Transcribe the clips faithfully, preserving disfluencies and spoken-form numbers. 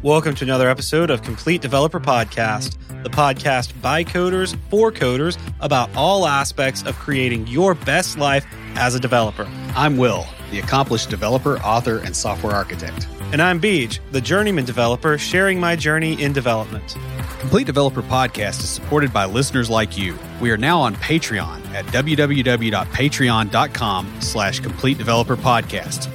Welcome to another episode of Complete Developer Podcast, the podcast by coders for coders about all aspects of creating your best life as a developer. I'm Will, the accomplished developer, author, and software architect. And I'm Beej, the journeyman developer sharing my journey in development. Complete Developer Podcast is supported by listeners like you. We are now on Patreon at www.patreon.com slash Complete Developer Podcast.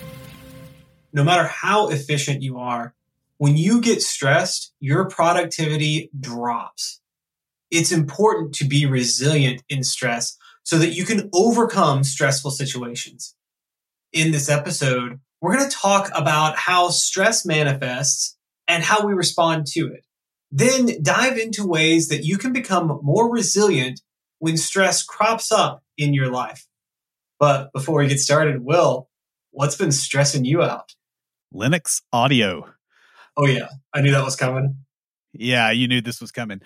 No matter how efficient you are, when you get stressed, your productivity drops. It's important to be resilient in stress so that you can overcome stressful situations. In this episode, we're going to talk about how stress manifests and how we respond to it. Then dive into ways that you can become more resilient when stress crops up in your life. But before we get started, Will, what's been stressing you out? Linux audio. Oh, yeah. I knew that was coming. Yeah, you knew this was coming.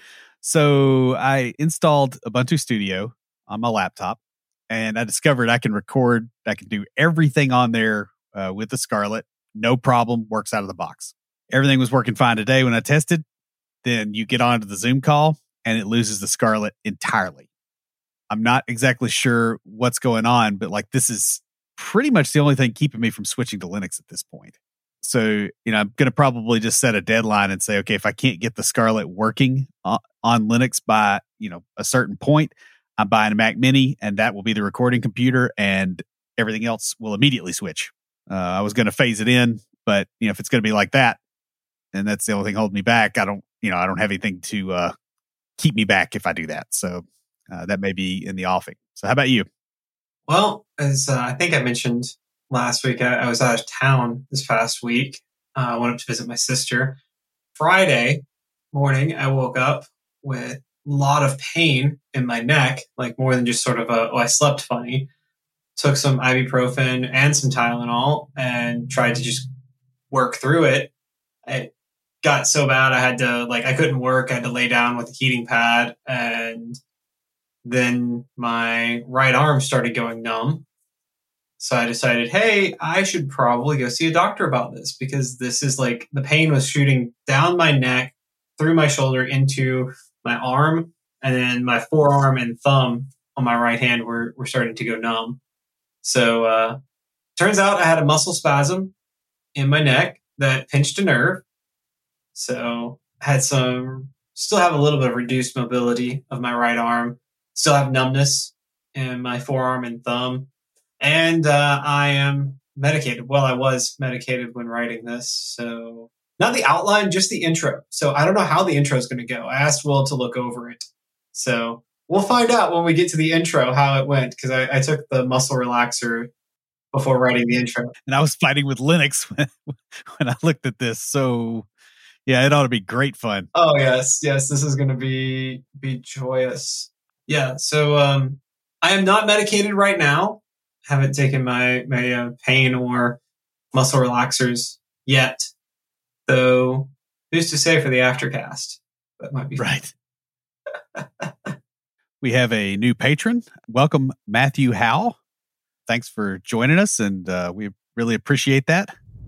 So I installed Ubuntu Studio on my laptop, and I discovered I can record, I can do everything on there uh, with the Scarlett. No problem, works out of the box. Everything was working fine today when I tested. Then you get onto the Zoom call, and it loses the Scarlett entirely. I'm not exactly sure what's going on, but like this is pretty much the only thing keeping me from switching to Linux at this point. So, you know, I'm going to probably just set a deadline and say, okay, if I can't get the Scarlett working on, on Linux by, you know, a certain point, I'm buying a Mac Mini, and that will be the recording computer, and everything else will immediately switch. Uh, I was going to phase it in, but, you know, if it's going to be like that, and that's the only thing holding me back, I don't, you know, I don't have anything to uh, keep me back if I do that. So uh, that may be in the offing. So how about you? Well, as uh, I think I mentioned last week, I, I was out of town this past week. Uh, I went up to visit my sister. Friday morning, I woke up with a lot of pain in my neck, like more than just sort of a, oh, I slept funny. Took some ibuprofen and some Tylenol and tried to just work through it. It got so bad I had to, like, I couldn't work. I had to lay down with a heating pad. And then my right arm started going numb. So I decided, hey, I should probably go see a doctor about this because this is like the pain was shooting down my neck, through my shoulder into my arm, and then my forearm and thumb on my right hand were, were starting to go numb. So uh turns out I had a muscle spasm in my neck that pinched a nerve. So I had some, still have a little bit of reduced mobility of my right arm, still have numbness in my forearm and thumb. And uh, I am medicated. Well, I was medicated when writing this. So not the outline, just the intro. So I don't know how the intro is going to go. I asked Will to look over it. So we'll find out when we get to the intro how it went, because I, I took the muscle relaxer before writing the intro. And I was fighting with Linux when, when I looked at this. So yeah, it ought to be great fun. Oh, yes. Yes, this is going to be be joyous. Yeah, so um, I am not medicated right now. Haven't taken my my uh, pain or muscle relaxers yet, though. Who's to say for the aftercast? That might be right. We have a new patron. Welcome, Matthew Howe. Thanks for joining us, and uh, we really appreciate that.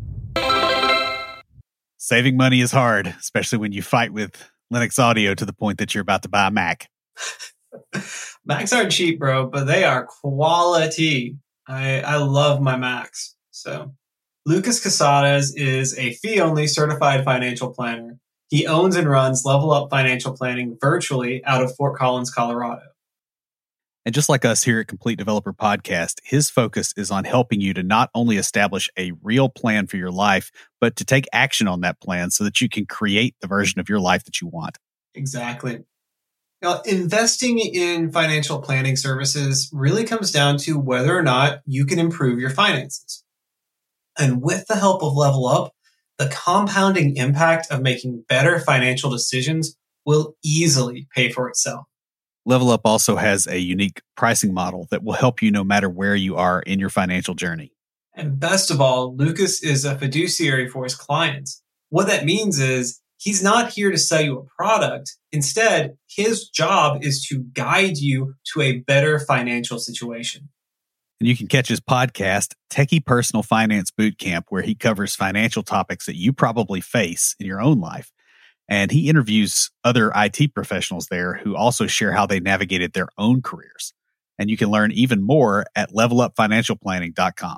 Saving money is hard, especially when you fight with Linux audio to the point that you're about to buy a Mac. Macs aren't cheap, bro, but they are quality. I, I love my Macs. So Lucas Casadas is a fee-only certified financial planner. He owns and runs Level Up Financial Planning virtually out of Fort Collins, Colorado. And just like us here at Complete Developer Podcast, his focus is on helping you to not only establish a real plan for your life, but to take action on that plan so that you can create the version of your life that you want. Exactly. Now, investing in financial planning services really comes down to whether or not you can improve your finances. And with the help of Level Up, the compounding impact of making better financial decisions will easily pay for itself. Level Up also has a unique pricing model that will help you no matter where you are in your financial journey. And best of all, Lucas is a fiduciary for his clients. What that means is he's not here to sell you a product. Instead, his job is to guide you to a better financial situation. And you can catch his podcast, Techie Personal Finance Bootcamp, where he covers financial topics that you probably face in your own life. And he interviews other I T professionals there who also share how they navigated their own careers. And you can learn even more at level up financial planning dot com.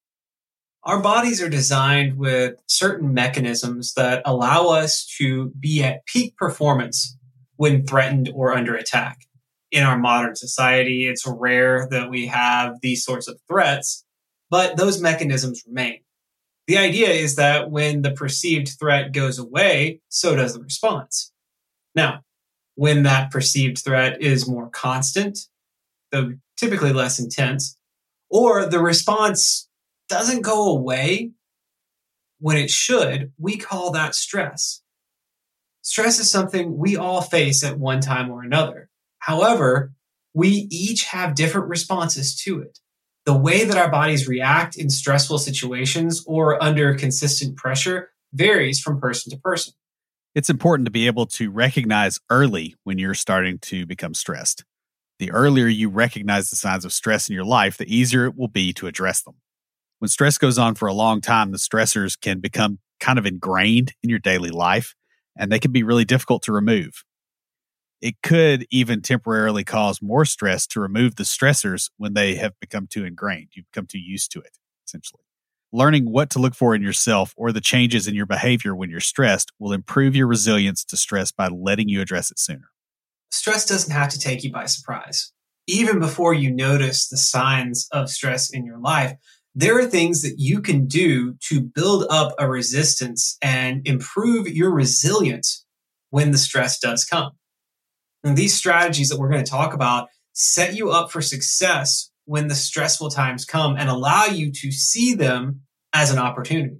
Our bodies are designed with certain mechanisms that allow us to be at peak performance when threatened or under attack. In our modern society, it's rare that we have these sorts of threats, but those mechanisms remain. The idea is that when the perceived threat goes away, so does the response. Now, when that perceived threat is more constant, though typically less intense, or the response doesn't go away when it should, we call that stress. Stress is something we all face at one time or another. However, we each have different responses to it. The way that our bodies react in stressful situations or under consistent pressure varies from person to person. It's important to be able to recognize early when you're starting to become stressed. The earlier you recognize the signs of stress in your life, the easier it will be to address them. When stress goes on for a long time, the stressors can become kind of ingrained in your daily life, and they can be really difficult to remove. It could even temporarily cause more stress to remove the stressors when they have become too ingrained. You become too used to it, essentially. Learning what to look for in yourself or the changes in your behavior when you're stressed will improve your resilience to stress by letting you address it sooner. Stress doesn't have to take you by surprise. Even before you notice the signs of stress in your life, there are things that you can do to build up a resistance and improve your resilience when the stress does come. And these strategies that we're going to talk about set you up for success when the stressful times come and allow you to see them as an opportunity.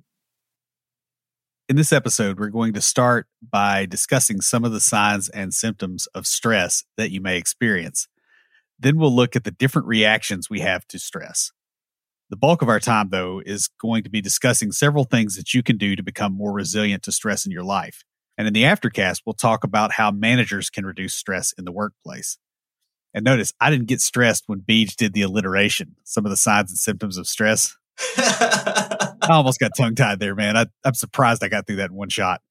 In this episode, we're going to start by discussing some of the signs and symptoms of stress that you may experience. Then we'll look at the different reactions we have to stress. The bulk of our time, though, is going to be discussing several things that you can do to become more resilient to stress in your life. And in the aftercast, we'll talk about how managers can reduce stress in the workplace. And notice, I didn't get stressed when Beej did the alliteration, some of the signs and symptoms of stress. I almost got tongue-tied there, man. I, I'm surprised I got through that in one shot.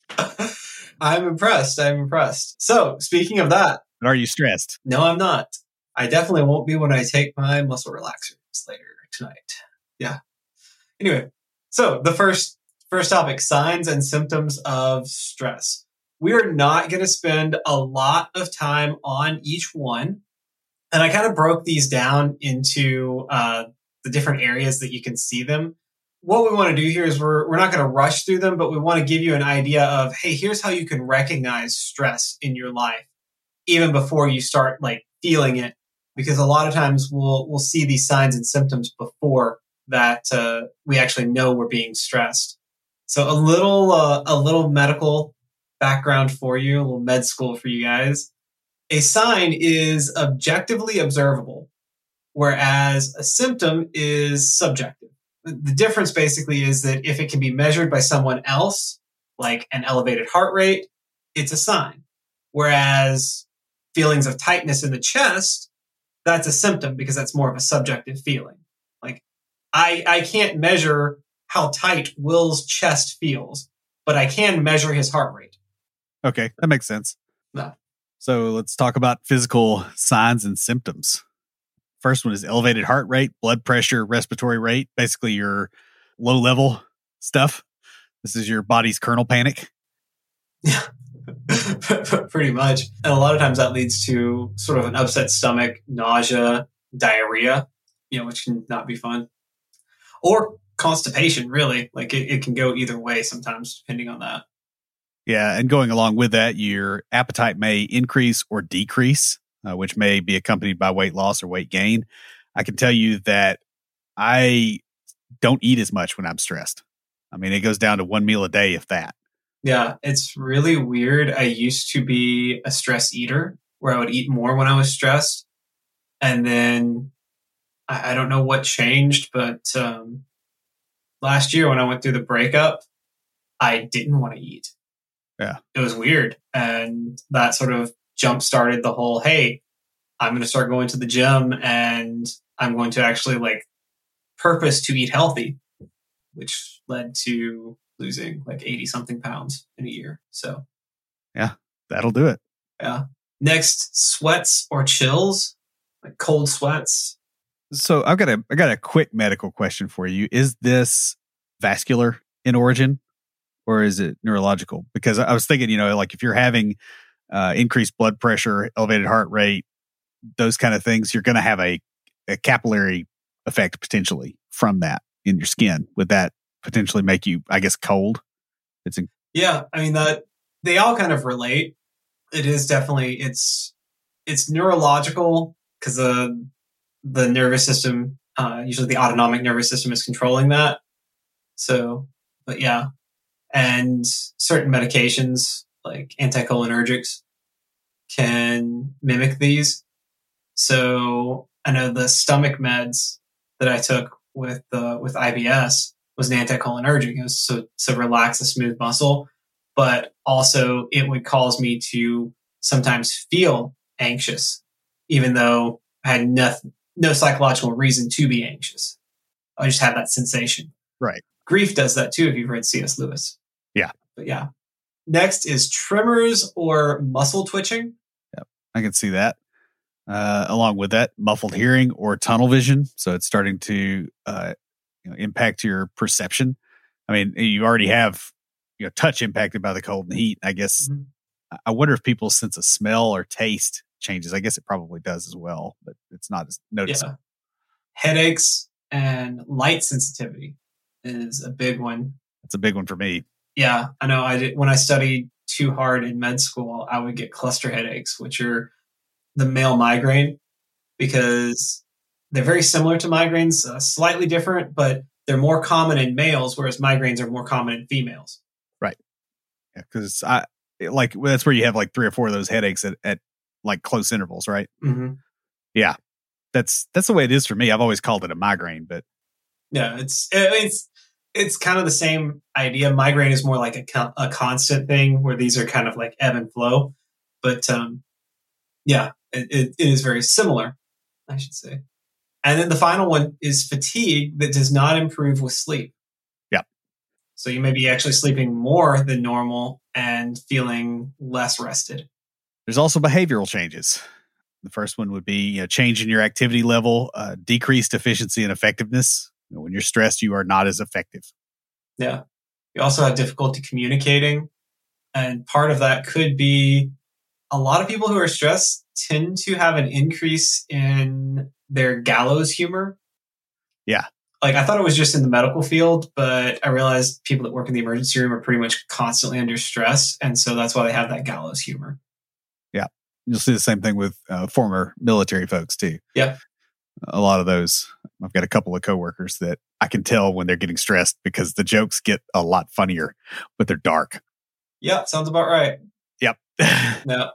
I'm impressed. I'm impressed. So, speaking of that. But are you stressed? No, I'm not. I definitely won't be when I take my muscle relaxers later tonight. Yeah. Anyway, so the first first topic, signs and symptoms of stress. We're not going to spend a lot of time on each one. And I kind of broke these down into uh, the different areas that you can see them. What we want to do here is we're we're not going to rush through them, but we want to give you an idea of, hey, here's how you can recognize stress in your life, even before you start like feeling it. Because a lot of times we'll we'll see these signs and symptoms before that uh, we actually know we're being stressed. So a little uh, a little medical background for you, a little med school for you guys. A sign is objectively observable, whereas a symptom is subjective. The difference basically is that if it can be measured by someone else, like an elevated heart rate, it's a sign. Whereas feelings of tightness in the chest, that's a symptom because that's more of a subjective feeling. Like I, I can't measure how tight Will's chest feels, but I can measure his heart rate. Okay, that makes sense. No. So let's talk about physical signs and symptoms. First one is elevated heart rate, blood pressure, respiratory rate, basically your low level stuff. This is your body's kernel panic. Yeah, pretty much. And a lot of times that leads to sort of an upset stomach, nausea, diarrhea, you know, which can not be fun. Or constipation, really. Like it, it can go either way sometimes, depending on that. Yeah, and going along with that, your appetite may increase or decrease, uh, which may be accompanied by weight loss or weight gain. I can tell you that I don't eat as much when I'm stressed. I mean, it goes down to one meal a day, if that. Yeah, it's really weird. I used to be a stress eater where I would eat more when I was stressed. And then I, I don't know what changed, but um, last year when I went through the breakup, I didn't want to eat. Yeah. It was weird. And that sort of jump started the whole, hey, I'm going to start going to the gym and I'm going to actually like purpose to eat healthy, which led to losing like eighty something pounds in a year. So yeah, that'll do it. Yeah. Next, sweats or chills, like cold sweats. So I've got a I got a quick medical question for you. Is this vascular in origin, or is it neurological? Because I was thinking, you know, like if you're having uh, increased blood pressure, elevated heart rate, those kind of things, you're going to have a, a capillary effect potentially from that in your skin. Would that potentially make you, I guess, cold? It's in- yeah. I mean that they all kind of relate. It is definitely it's it's neurological because the the nervous system, uh, usually the autonomic nervous system, is controlling that. So, but yeah, and certain medications like anticholinergics can mimic these. So I know the stomach meds that I took with uh, with I B S was an anticholinergic. It was so to relax a smooth muscle, but also it would cause me to sometimes feel anxious, even though I had no, no psychological reason to be anxious. I just had that sensation. Right. Grief does that too if you've read C S Lewis. Yeah. But yeah. Next is tremors or muscle twitching. Yep, I can see that. Uh, along with that, muffled hearing or tunnel vision. So it's starting to uh, you know, impact your perception. I mean, you already have you know touch impacted by the cold and heat. I guess. Mm-hmm. I wonder if people's sense of smell or taste changes. I guess it probably does as well, but it's not as noticeable. Yeah. Headaches and light sensitivity is a big one. It's a big one for me. Yeah, I know. I did when I studied too hard in med school, I would get cluster headaches, which are the male migraine, because they're very similar to migraines, uh, slightly different, but they're more common in males, whereas migraines are more common in females. Right. Yeah, because I like that's where you have like three or four of those headaches at, at like close intervals, right? Mm-hmm. Yeah, that's that's the way it is for me. I've always called it a migraine, but yeah, it's it's it's kind of the same idea. Migraine is more like a a constant thing, where these are kind of like ebb and flow, but um, yeah, it, it, it is very similar, I should say. And then the final one is fatigue that does not improve with sleep. Yeah. So you may be actually sleeping more than normal and feeling less rested. There's also behavioral changes. The first one would be you know, change in your activity level, uh, decreased efficiency and effectiveness. You know, when you're stressed, you are not as effective. Yeah. You also have difficulty communicating. And part of that could be a lot of people who are stressed tend to have an increase in their gallows humor. Yeah. Like I thought it was just in the medical field, but I realized people that work in the emergency room are pretty much constantly under stress. And so that's why they have that gallows humor. Yeah. You'll see the same thing with uh, former military folks too. Yeah. A lot of those. I've got a couple of coworkers that I can tell when they're getting stressed because the jokes get a lot funnier, but they're dark. Yeah. Sounds about right. Yep. No.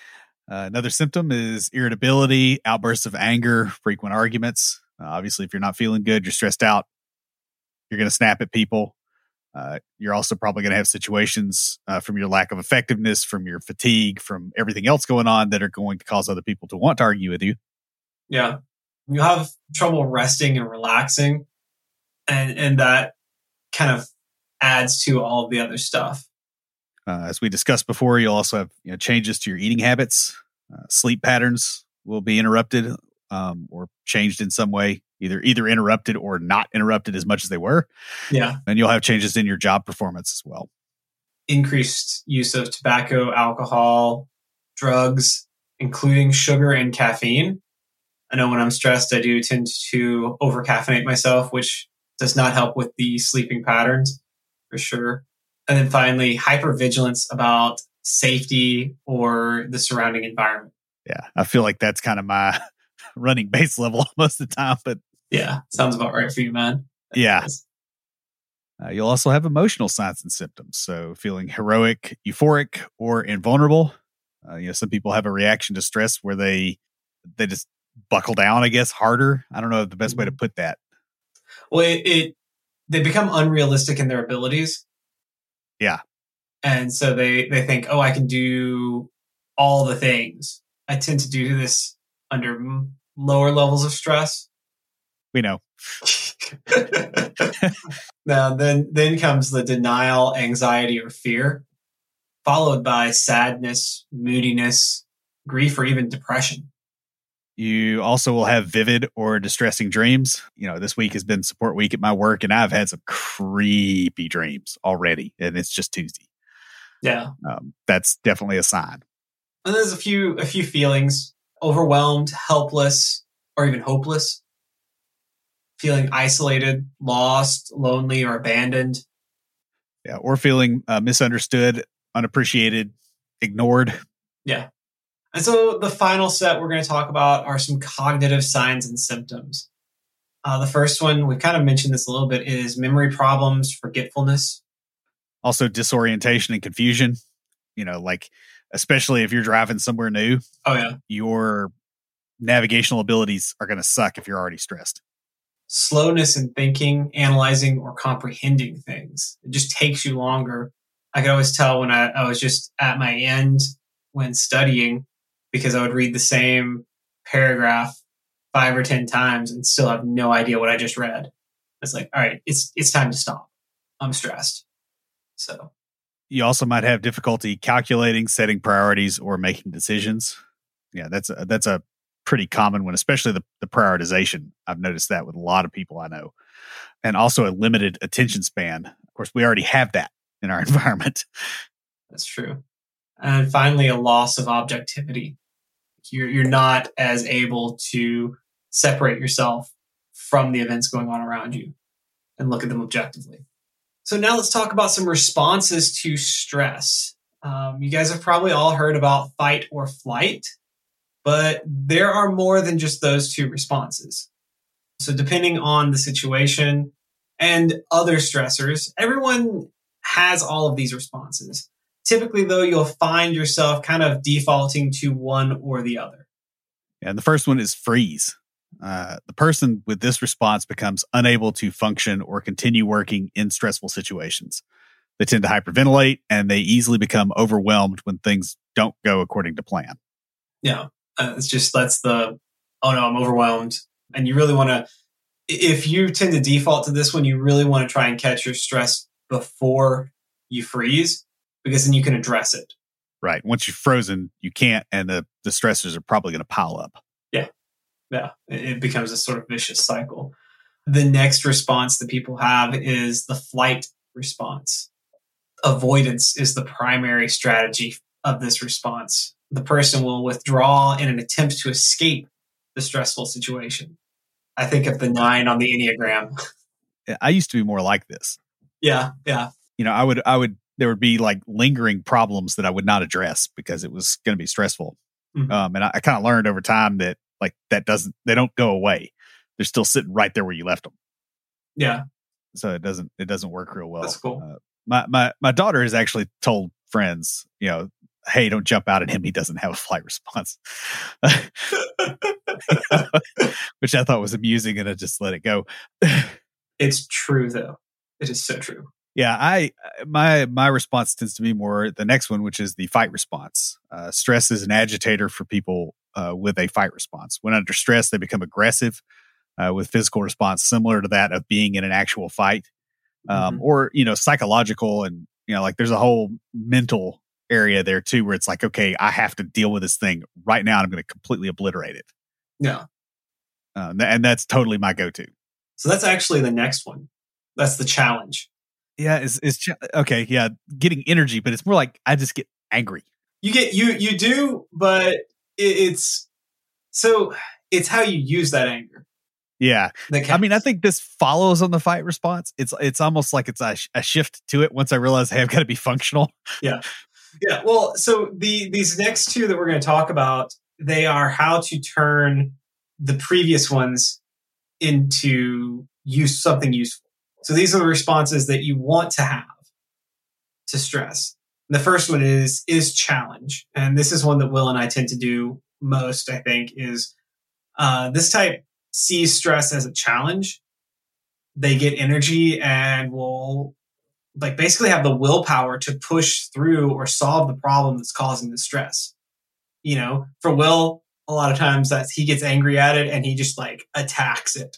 Uh, another symptom is irritability, outbursts of anger, frequent arguments. Uh, obviously, if you're not feeling good, you're stressed out, you're going to snap at people. Uh, you're also probably going to have situations uh, from your lack of effectiveness, from your fatigue, from everything else going on that are going to cause other people to want to argue with you. Yeah. You have trouble resting and relaxing, and, and that kind of adds to all of the other stuff. Uh, as we discussed before, you'll also have you know, changes to your eating habits. Uh, sleep patterns will be interrupted um, or changed in some way, either either interrupted or not interrupted as much as they were. Yeah. And you'll have changes in your job performance as well. Increased use of tobacco, alcohol, drugs, including sugar and caffeine. I know when I'm stressed, I do tend to over-caffeinate myself, which does not help with the sleeping patterns, for sure. And then finally, hypervigilance about safety or the surrounding environment. Yeah, I feel like that's kind of my running base level most of the time. But yeah, sounds about right for you, man. Yeah. Uh, you'll also have emotional signs and symptoms. So feeling heroic, euphoric, or invulnerable. Uh, you know, some people have a reaction to stress where they they just buckle down, I guess, harder. I don't know the best way to put that. Well, it, it they become unrealistic in their abilities. Yeah. And so they, they think, oh, I can do all the things. I tend to do this under lower levels of stress. We know. Now, then, then comes the denial, anxiety, or fear, followed by sadness, moodiness, grief, or even depression. You also will have vivid or distressing dreams. You know, this week has been support week at my work, and I've had some creepy dreams already, and it's just Tuesday. Yeah. Um, that's definitely a sign. And there's a few a few feelings: overwhelmed, helpless, or even hopeless. Feeling isolated, lost, lonely, or abandoned. Yeah, or feeling uh, misunderstood, unappreciated, ignored. Yeah. And so the final set we're going to talk about are some cognitive signs and symptoms. Uh, the first one, we kind of mentioned this a little bit, is memory problems, forgetfulness. Also disorientation and confusion. You know, like, especially if you're driving somewhere new. Oh, yeah. Your navigational abilities are going to suck if you're already stressed. Slowness in thinking, analyzing, or comprehending things. It just takes you longer. I could always tell when I, I was just at my end when studying, because I would read the same paragraph five or ten times and still have no idea what I just read. It's like, all right, it's it's time to stop. I'm stressed. So you also might have difficulty calculating, setting priorities, or making decisions. Yeah, that's a, that's a pretty common one, especially the, the prioritization. I've noticed that with a lot of people I know. And also a limited attention span. Of course, we already have that in our environment. That's true. And finally, a loss of objectivity. You're, you're not as able to separate yourself from the events going on around you and look at them objectively. So now let's talk about some responses to stress. Um, you guys have probably all heard about fight or flight, but there are more than just those two responses. So depending on the situation and other stressors, everyone has all of these responses. Typically, though, you'll find yourself kind of defaulting to one or the other. Yeah, and the first one is freeze. Uh, the person with this response becomes unable to function or continue working in stressful situations. They tend to hyperventilate, and they easily become overwhelmed when things don't go according to plan. Yeah, uh, it's just that's the, oh no, I'm overwhelmed. And you really want to, if you tend to default to this one, you really want to try and catch your stress before you freeze, because then you can address it. Right. Once you're frozen, you can't, and the, the stressors are probably going to pile up. Yeah. Yeah. It becomes a sort of vicious cycle. The next response that people have is the flight response. Avoidance is the primary strategy of this response. The person will withdraw in an attempt to escape the stressful situation. I think of the nine on the Enneagram. I used to be more like this. Yeah. Yeah. You know, I would, I would, there would be like lingering problems that I would not address because it was going to be stressful. Mm-hmm. Um, and I, I kind of learned over time that like that doesn't, they don't go away. They're still sitting right there where you left them. Yeah. So it doesn't, it doesn't work real well. That's cool. Uh, my, my, my daughter has actually told friends, you know, hey, don't jump out at him. He doesn't have a flight response, which I thought was amusing, and I just let it go. It's true though. It is so true. Yeah, I my my response tends to be more the next one, which is the fight response. Uh, stress is an agitator for people uh, with a fight response. When under stress, they become aggressive uh, with physical response similar to that of being in an actual fight, um, mm-hmm. or you know, psychological, and you know, like there's a whole mental area there too, where it's like, okay, I have to deal with this thing right now, and I'm going to completely obliterate it. Yeah, uh, and that's totally my go-to. So that's actually the next one. That's the challenge. Yeah, it's, it's ch- okay. Yeah, getting energy, but it's more like I just get angry. You get you you do, but it, it's so it's how you use that anger. Yeah, that I mean, I think this follows on the fight response. It's it's almost like it's a, a shift to it once I realize, hey, I've got to be functional. Yeah, yeah. Well, so the these next two that we're going to talk about, they are how to turn the previous ones into use something useful. So these are the responses that you want to have to stress. And the first one is, is challenge. And this is one that Will and I tend to do most, I think, is uh, this type sees stress as a challenge. They get energy and will like basically have the willpower to push through or solve the problem that's causing the stress. You know, for Will, a lot of times that he gets angry at it and he just like attacks it.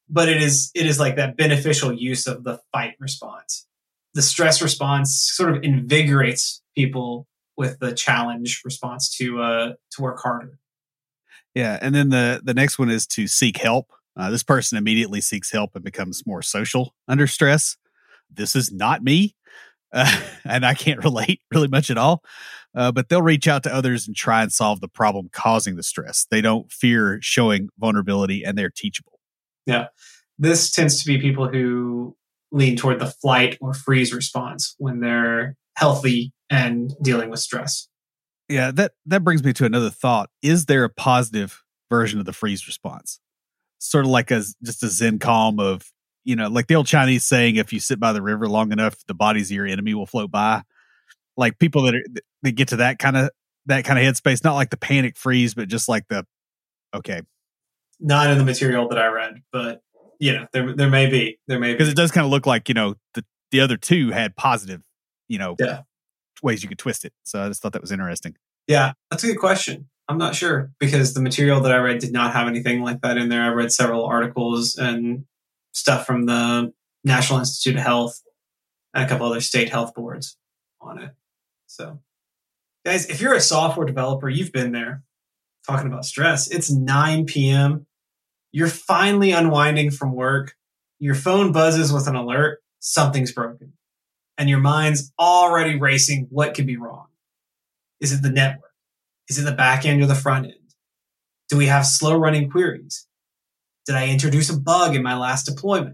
but it is it is like that beneficial use of the fight response. The stress response sort of invigorates people with the challenge response to uh, to work harder. Yeah, and then the the next one is to seek help. Uh, this person immediately seeks help and becomes more social under stress. This is not me, uh, and I can't relate really much at all. Uh, but they'll reach out to others and try and solve the problem causing the stress. They don't fear showing vulnerability, and they're teachable. Yeah, this tends to be people who lean toward the flight or freeze response when they're healthy and dealing with stress. Yeah, that, that brings me to another thought. Is there a positive version of the freeze response? Sort of like a just a Zen calm of, you know, like the old Chinese saying, if you sit by the river long enough, the bodies of your enemy will float by. Like people that are, that get to that kind of that kind of headspace, not like the panic freeze, but just like the, okay. Not in the material that I read, but you know, there there may be. There may be. Because it does kind of look like, you know, the, the other two had positive, you know, yeah. ways you could twist it. So I just thought that was interesting. Yeah, that's a good question. I'm not sure because the material that I read did not have anything like that in there. I read several articles and stuff from the National Institute of Health and a couple other state health boards on it. So, guys, if you're a software developer, you've been there talking about stress. It's nine p.m. You're finally unwinding from work. Your phone buzzes with an alert. Something's broken. And your mind's already racing. What could be wrong? Is it the network? Is it the back end or the front end? Do we have slow running queries? Did I introduce a bug in my last deployment?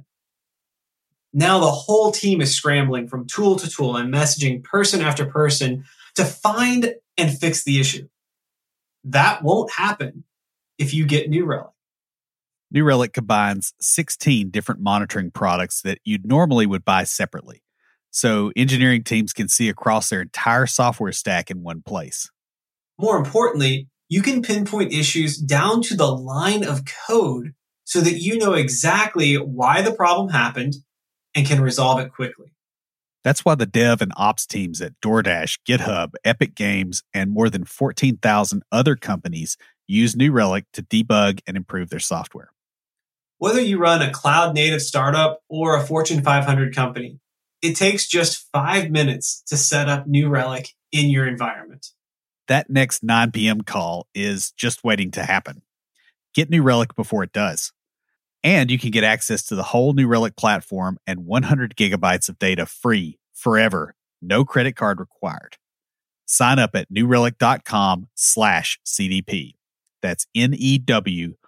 Now the whole team is scrambling from tool to tool and messaging person after person to find and fix the issue. That won't happen if you get New Relic. New Relic combines sixteen different monitoring products that you normally would buy separately. So engineering teams can see across their entire software stack in one place. More importantly, you can pinpoint issues down to the line of code so that you know exactly why the problem happened and can resolve it quickly. That's why the dev and ops teams at DoorDash, GitHub, Epic Games, and more than fourteen thousand other companies use New Relic to debug and improve their software. Whether you run a cloud-native startup or a Fortune five hundred company, it takes just five minutes to set up New Relic in your environment. That next nine p.m. call is just waiting to happen. Get New Relic before it does. And you can get access to the whole New Relic platform and one hundred gigabytes of data free forever. No credit card required. Sign up at newrelic.com slash CDP. That's N-E-W-R-E-L-I-C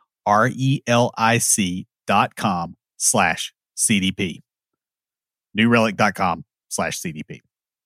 dot com slash CDP. newrelic.com slash CDP.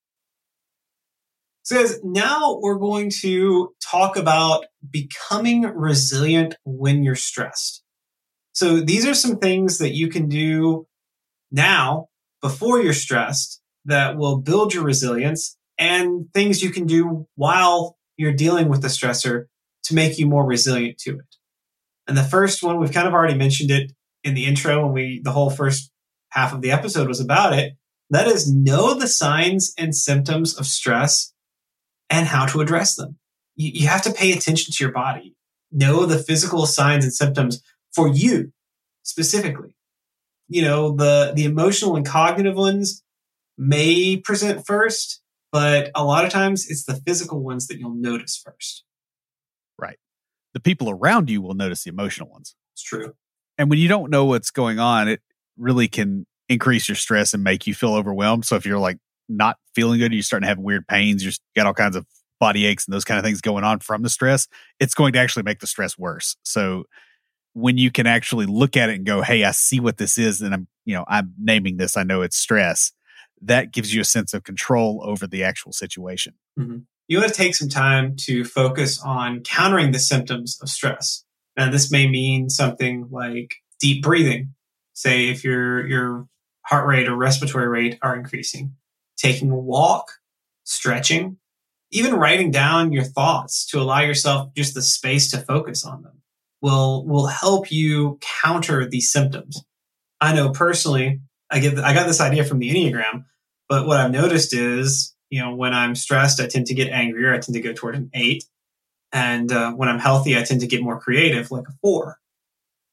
So guys, now we're going to talk about becoming resilient when you're stressed. So these are some things that you can do now before you're stressed that will build your resilience, and things you can do while you're dealing with the stressor to make you more resilient to it. And the first one, we've kind of already mentioned it in the intro when we, the whole first half of the episode was about it. That is, know the signs and symptoms of stress and how to address them. You, you have to pay attention to your body. Know the physical signs and symptoms for you specifically. You know, the, the emotional and cognitive ones may present first, but a lot of times it's the physical ones that you'll notice first. Right. The people around you will notice the emotional ones. It's true. And when you don't know what's going on, it really can increase your stress and make you feel overwhelmed. So if you're like not feeling good, you're starting to have weird pains, you've got all kinds of body aches and those kind of things going on from the stress, it's going to actually make the stress worse. So when you can actually look at it and go, hey, I see what this is, and I'm, you know, I'm naming this, I know it's stress, that gives you a sense of control over the actual situation. Mm-hmm. You want to take some time to focus on countering the symptoms of stress. Now, this may mean something like deep breathing. Say if your your heart rate or respiratory rate are increasing, taking a walk, stretching, even writing down your thoughts to allow yourself just the space to focus on them will will help you counter these symptoms. I know personally, I get I got this idea from the Enneagram, but what I've noticed is, you know, when I'm stressed, I tend to get angrier. I tend to go toward an eight. And uh, when I'm healthy, I tend to get more creative, like a four.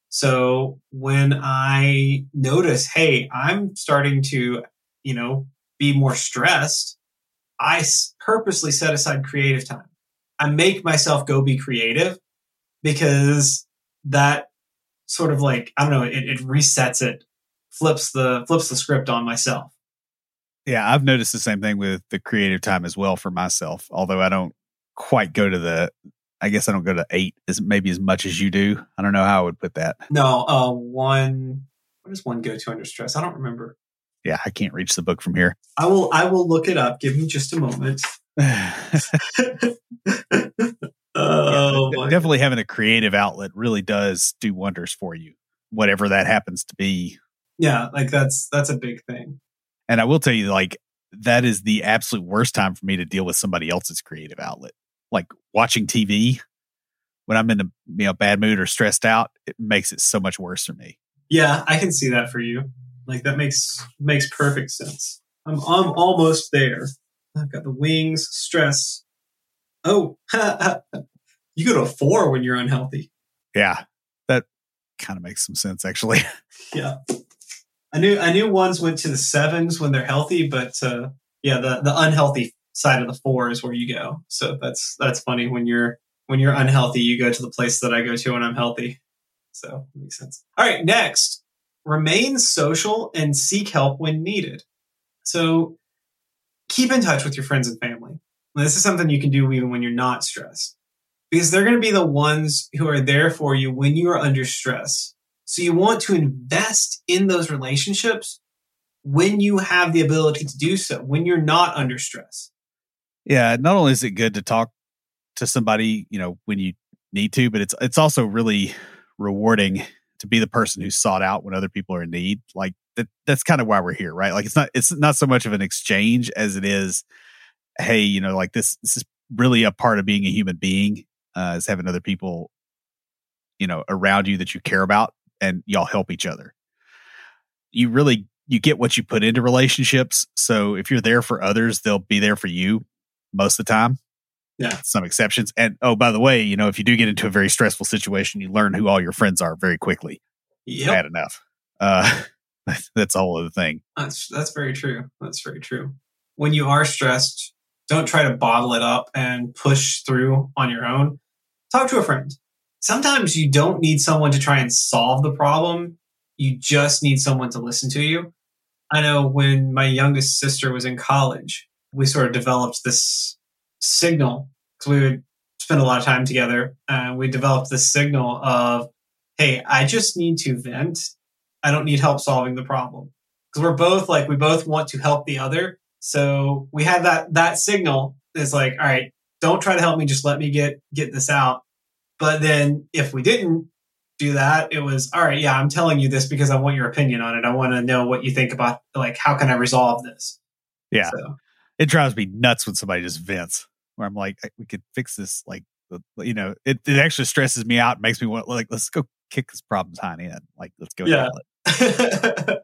So when I notice, hey, I'm starting to, you know, be more stressed, I purposely set aside creative time. I make myself go be creative because that sort of like, I don't know, it, it resets it, flips the flips the script on myself. Yeah, I've noticed the same thing with the creative time as well for myself, although I don't quite go to the, I guess I don't go to eight as maybe as much as you do. I don't know how I would put that. No, uh, one, what does one go to under stress? I don't remember. Yeah, I can't reach the book from here. I will, I will look it up. Give me just a moment. Oh, yeah, definitely God. Having a creative outlet really does do wonders for you, whatever that happens to be. Yeah, like that's that's a big thing. And I will tell you, like, that is the absolute worst time for me to deal with somebody else's creative outlet. Like watching T V when I'm in a you know bad mood or stressed out, it makes it so much worse for me. Yeah, I can see that for you. Like that makes makes perfect sense. I'm I'm almost there. I've got the wings, stress. Oh, you go to a four when you're unhealthy. Yeah, that kind of makes some sense, actually. Yeah, I knew I knew ones went to the sevens when they're healthy, but uh, yeah, the, the unhealthy side of the four is where you go. So that's that's funny. When you're when you're unhealthy, you go to the place that I go to when I'm healthy. So it makes sense. All right, next, remain social and seek help when needed. So keep in touch with your friends and family. This is something you can do even when you're not stressed, because they're going to be the ones who are there for you when you are under stress. So you want to invest in those relationships when you have the ability to do so, when you're not under stress. Yeah, not only is it good to talk to somebody, you know, when you need to, but it's it's also really rewarding to be the person who's sought out when other people are in need. Like that that's kind of why we're here, right? Like it's not it's not so much of an exchange as it is, hey, you know, like this this is really a part of being a human being, uh, is having other people, you know, around you that you care about, and y'all help each other. You really you get what you put into relationships. So if you're there for others, they'll be there for you most of the time. Yeah. Some exceptions. And oh, by the way, you know, if you do get into a very stressful situation, you learn who all your friends are very quickly. Yep. Bad enough. Uh, that's a whole other thing. That's that's very true. That's very true. When you are stressed, don't try to bottle it up and push through on your own. Talk to a friend. Sometimes you don't need someone to try and solve the problem. You just need someone to listen to you. I know when my youngest sister was in college, we sort of developed this signal, because we would spend a lot of time together, and we developed this signal of, hey, I just need to vent. I don't need help solving the problem. Because we're both like, we both want to help the other. So we had that that signal is like, all right, don't try to help me, just let me get get this out. But then if we didn't do that, it was, all right, yeah, I'm telling you this because I want your opinion on it. I want to know what you think about, like, how can I resolve this? Yeah. So. It drives me nuts when somebody just vents, where I'm like, we could fix this. Like, you know, it, it actually stresses me out. Makes me want, like, let's go kick this problem behind in. Like, let's go. Yeah. It.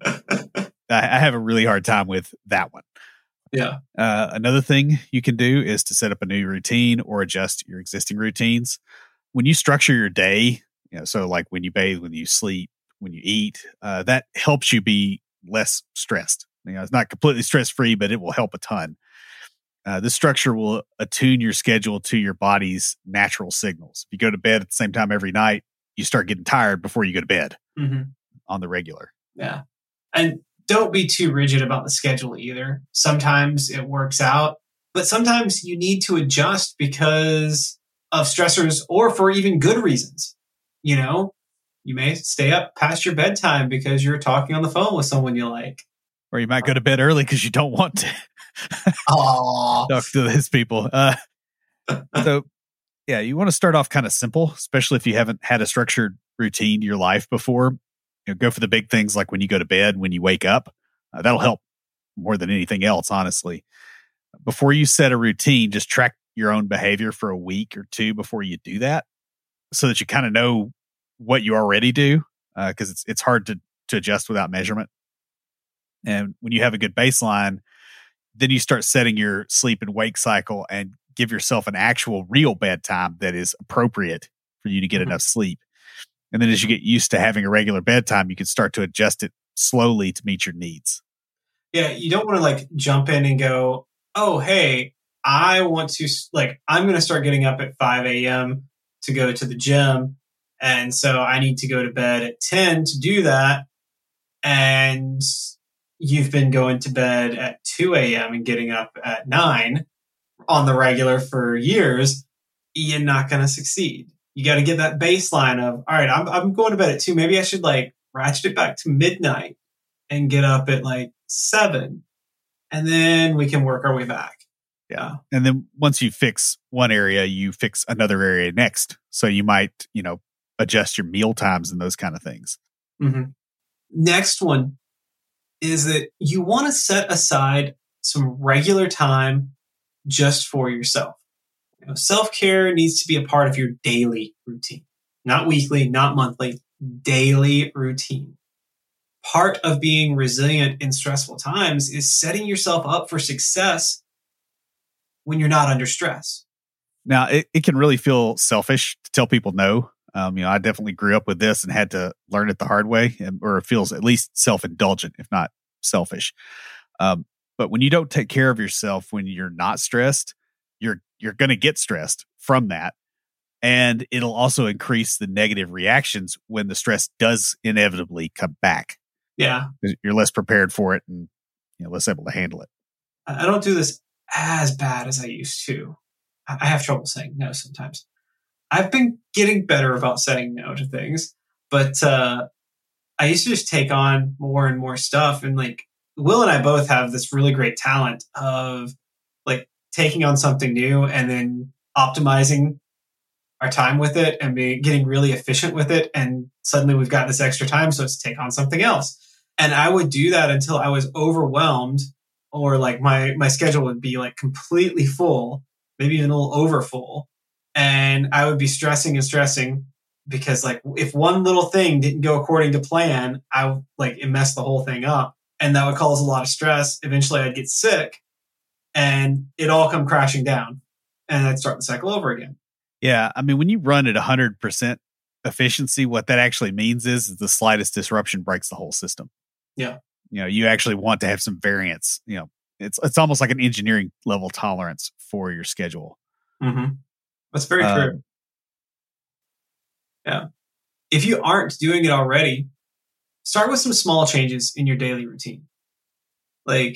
I, I have a really hard time with that one. Yeah. Uh, another thing you can do is to set up a new routine or adjust your existing routines. When you structure your day, you know, so like when you bathe, when you sleep, when you eat, uh, that helps you be less stressed. You know, it's not completely stress-free, but it will help a ton. Uh, this structure will attune your schedule to your body's natural signals. If you go to bed at the same time every night, you start getting tired before you go to bed mm-hmm. on the regular. Yeah. And don't be too rigid about the schedule either. Sometimes it works out, but sometimes you need to adjust because of stressors or for even good reasons. You know, you may stay up past your bedtime because you're talking on the phone with someone you like. Or you might go to bed early because you don't want to talk to those people. Uh, so, yeah, you want to start off kind of simple, especially if you haven't had a structured routine to your life before. You know, go for the big things like when you go to bed, when you wake up. Uh, that'll help more than anything else, honestly. Before you set a routine, just track your own behavior for a week or two before you do that, so that you kind of know what you already do, because uh, it's it's hard to to adjust without measurement. And when you have a good baseline, then you start setting your sleep and wake cycle and give yourself an actual real bedtime that is appropriate for you to get mm-hmm. enough sleep. And then as you get used to having a regular bedtime, you can start to adjust it slowly to meet your needs. Yeah, you don't want to like jump in and go, oh, hey, I want to, like, I'm going to start getting up at five a.m. to go to the gym. And so I need to go to bed at ten to do that. And you've been going to bed at two a.m. and getting up at nine on the regular for years. You're not going to succeed. You got to get that baseline of, all right, I'm I'm going to bed at two. Maybe I should like ratchet it back to midnight and get up at like seven. And then we can work our way back. Yeah. And then once you fix one area, you fix another area next. So you might, you know, adjust your meal times and those kind of things. Mm-hmm. Next one is that you want to set aside some regular time just for yourself. You know, self-care needs to be a part of your daily routine, not weekly, not monthly, daily routine. Part of being resilient in stressful times is setting yourself up for success when you're not under stress. Now, it, it can really feel selfish to tell people no. Um, you know, I definitely grew up with this and had to learn it the hard way, or it feels at least self-indulgent, if not selfish. Um, but when you don't take care of yourself when you're not stressed, you're you're going to get stressed from that. And it'll also increase the negative reactions when the stress does inevitably come back. Yeah. You're less prepared for it and, you know, less able to handle it. I don't do this as bad as I used to. I have trouble saying no sometimes. I've been getting better about saying no to things, but uh, I used to just take on more and more stuff. And like Will and I both have this really great talent of like taking on something new and then optimizing our time with it and be, getting really efficient with it. And suddenly we've got this extra time, so let's take on something else. And I would do that until I was overwhelmed, or like my, my schedule would be like completely full, maybe even a little over full. And I would be stressing and stressing because like if one little thing didn't go according to plan, I would like it messed the whole thing up. And that would cause a lot of stress. Eventually I'd get sick and it all come crashing down and I'd start the cycle over again. Yeah. I mean, when you run at one hundred percent efficiency, what that actually means is, is the slightest disruption breaks the whole system. Yeah. You know, you actually want to have some variance. You know, it's it's almost like an engineering level tolerance for your schedule. Mm-hmm. That's very um, true. Yeah. If you aren't doing it already, start with some small changes in your daily routine. Like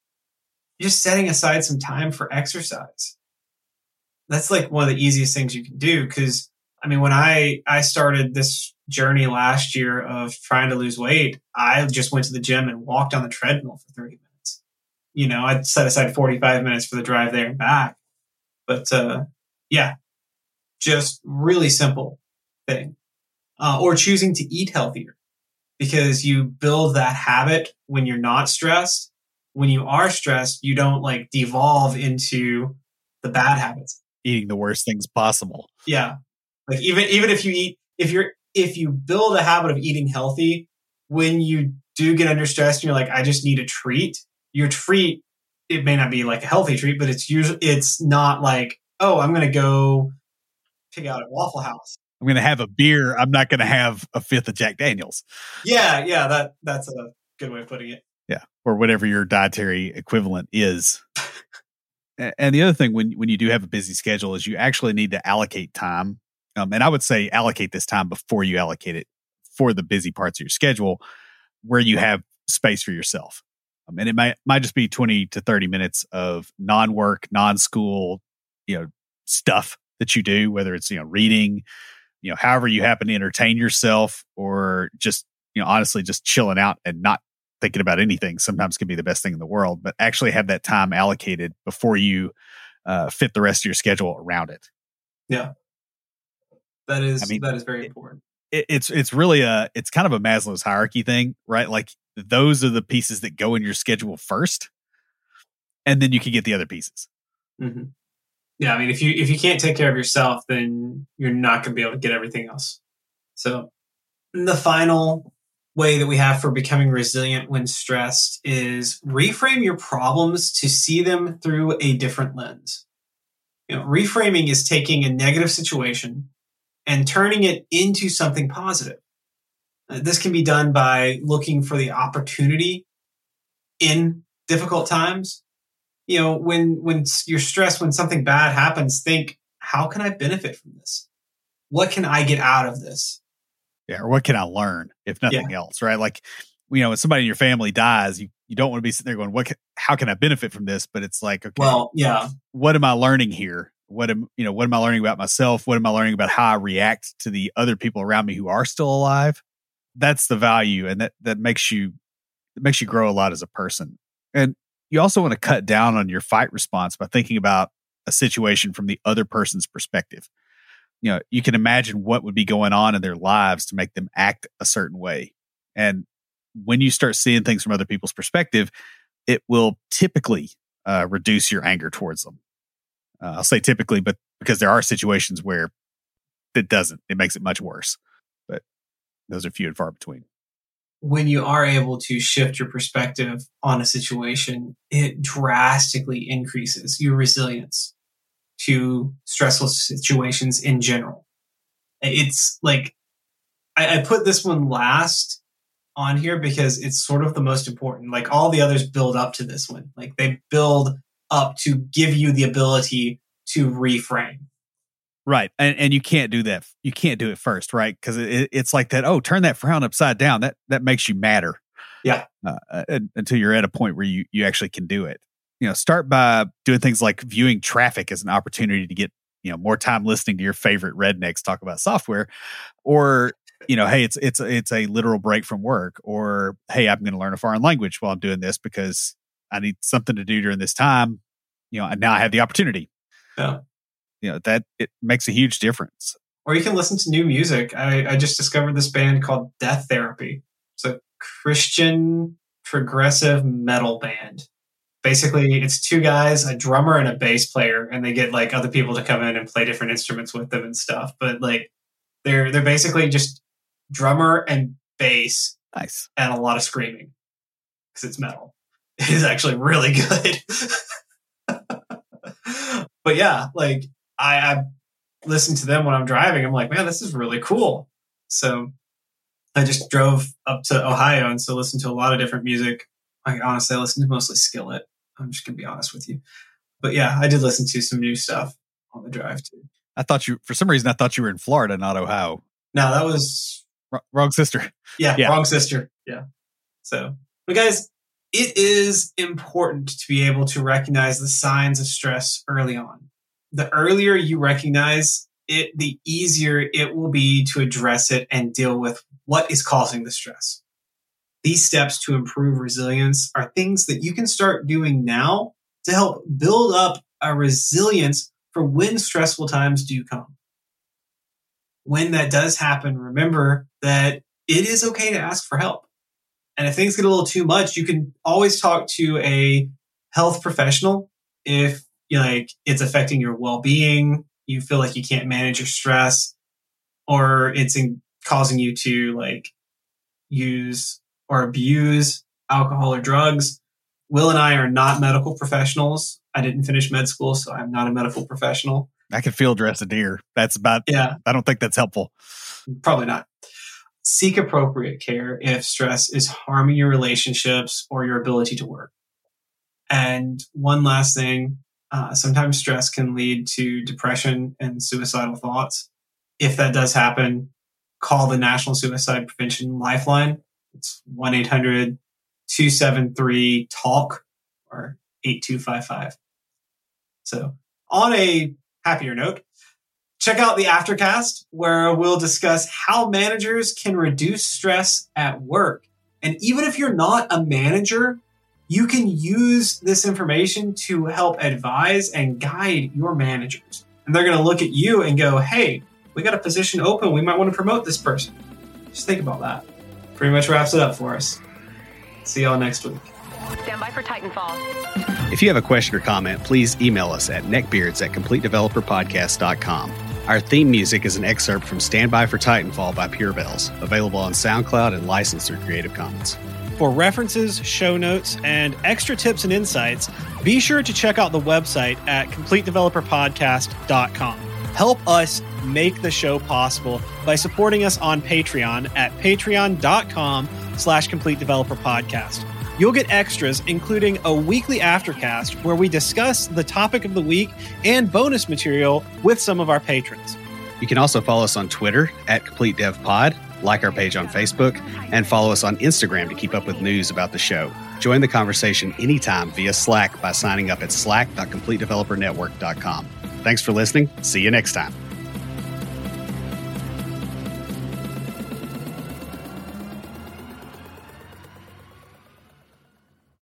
just setting aside some time for exercise. That's like one of the easiest things you can do. Cause I mean, when I, I started this journey last year of trying to lose weight, I just went to the gym and walked on the treadmill for thirty minutes. You know, I'd set aside forty-five minutes for the drive there and back. But, uh, yeah, just really simple thing. Uh, or choosing to eat healthier, because you build that habit when you're not stressed. When you are stressed, you don't like devolve into the bad habits. Eating the worst things possible. Yeah. Like even, even if you eat, if you're, if you build a habit of eating healthy, when you do get under stress and you're like, I just need a treat, your treat, it may not be like a healthy treat, but it's usually, it's not like, oh, I'm going to go pick out at Waffle House. I'm going to have a beer. I'm not going to have a fifth of Jack Daniels. Yeah. Yeah. That, that's a good way of putting it. Yeah. Or whatever your dietary equivalent is. And the other thing, when, when you do have a busy schedule, is you actually need to allocate time. Um, and I would say allocate this time before you allocate it for the busy parts of your schedule where you have space for yourself. Um, and it might, might just be twenty to thirty minutes of non-work, non-school, you know, stuff that you do, whether it's, you know, reading, you know, however you happen to entertain yourself, or just, you know, honestly, just chilling out and not thinking about anything sometimes can be the best thing in the world, but actually have that time allocated before you uh, fit the rest of your schedule around it. Yeah. That is, I mean, that is very it, important. It, it's, it's really a, it's kind of a Maslow's hierarchy thing, right? Like those are the pieces that go in your schedule first, and then you can get the other pieces. Mm-hmm. Yeah. I mean, if you, if you can't take care of yourself, then you're not going to be able to get everything else. So the final way that we have for becoming resilient when stressed is reframe your problems to see them through a different lens. You know, reframing is taking a negative situation and turning it into something positive. Uh, this can be done by looking for the opportunity in difficult times. You know, when when you're stressed, when something bad happens, think, how can I benefit from this? What can I get out of this? Yeah, or what can I learn, if nothing yeah. else, right? Like, you know, when somebody in your family dies, you, you don't want to be sitting there going, "What? Can, how can I benefit from this?" But it's like, okay, well, yeah, what am I learning here? What am you know? What am I learning about myself? What am I learning about how I react to the other people around me who are still alive? That's the value, and that that makes you it makes you grow a lot as a person. And you also want to cut down on your fight response by thinking about a situation from the other person's perspective. You know, you can imagine what would be going on in their lives to make them act a certain way. And when you start seeing things from other people's perspective, it will typically uh, reduce your anger towards them. Uh, I'll say typically, but because there are situations where it doesn't, it makes it much worse. But those are few and far between. When you are able to shift your perspective on a situation, it drastically increases your resilience to stressful situations in general. It's like, I, I put this one last on here because it's sort of the most important. Like all the others build up to this one. Like they build up to give you the ability to reframe. Right. And and you can't do that. You can't do it first, right? Because it, it's like that, oh, turn that frown upside down. That that makes you madder. Yeah. Uh, until you're at a point where you, you actually can do it. You know, start by doing things like viewing traffic as an opportunity to get, you know, more time listening to your favorite rednecks talk about software. Or, you know, hey, it's it's it's a literal break from work. Or, hey, I'm going to learn a foreign language while I'm doing this because I need something to do during this time. You know, and now I have the opportunity. Yeah. You know, that it makes a huge difference. Or you can listen to new music. I, I just discovered this band called Death Therapy. It's a Christian progressive metal band. Basically, it's two guys, a drummer and a bass player, and they get like other people to come in and play different instruments with them and stuff. But like they're they're basically just drummer and bass. Nice. And a lot of screaming. Because it's metal. It is actually really good. But yeah, like I, I listen to them when I'm driving. I'm like, man, this is really cool. So I just drove up to Ohio and so listened to a lot of different music. Like honestly, I listened to mostly Skillet. I'm just gonna be honest with you. But yeah, I did listen to some new stuff on the drive too. I thought you, for some reason, I thought you were in Florida, not Ohio. No, that was R- wrong sister. Yeah, yeah, wrong sister. Yeah. So, but guys, it is important to be able to recognize the signs of stress early on. The earlier you recognize it, the easier it will be to address it and deal with what is causing the stress. These steps to improve resilience are things that you can start doing now to help build up a resilience for when stressful times do come. When that does happen, remember that it is okay to ask for help. And if things get a little too much, you can always talk to a health professional if you know, like it's affecting your well-being, you feel like you can't manage your stress, or it's in causing you to like use or abuse alcohol or drugs. Will and I are not medical professionals. I didn't finish med school, so I'm not a medical professional. I can field dress a deer. That's about, yeah. I don't think that's helpful. Probably not. Seek appropriate care if stress is harming your relationships or your ability to work. And one last thing, uh, sometimes stress can lead to depression and suicidal thoughts. If that does happen, call the National Suicide Prevention Lifeline. It's one eight hundred two seven three talk or eight two five five. So on a happier note, check out the Aftercast, where we'll discuss how managers can reduce stress at work. And even if you're not a manager, you can use this information to help advise and guide your managers. And they're going to look at you and go, hey, we got a position open. We might want to promote this person. Just think about that. Pretty much wraps it up for us. See y'all next week. Stand by for Titanfall. If you have a question or comment, please email us at neckbeards at complete developer podcast dot com. Our theme music is an excerpt from Stand By for Titanfall by Pure Bells, available on SoundCloud and licensed through Creative Commons. For references, show notes, and extra tips and insights, be sure to check out the website at complete developer podcast dot com. Help us make the show possible by supporting us on Patreon at patreon.com slash complete developer podcast. You'll get extras, including a weekly aftercast where we discuss the topic of the week and bonus material with some of our patrons. You can also follow us on Twitter at Complete Dev Pod, like our page on Facebook, and follow us on Instagram to keep up with news about the show. Join the conversation anytime via Slack by signing up at slack dot complete developer network dot com. Thanks for listening. See you next time.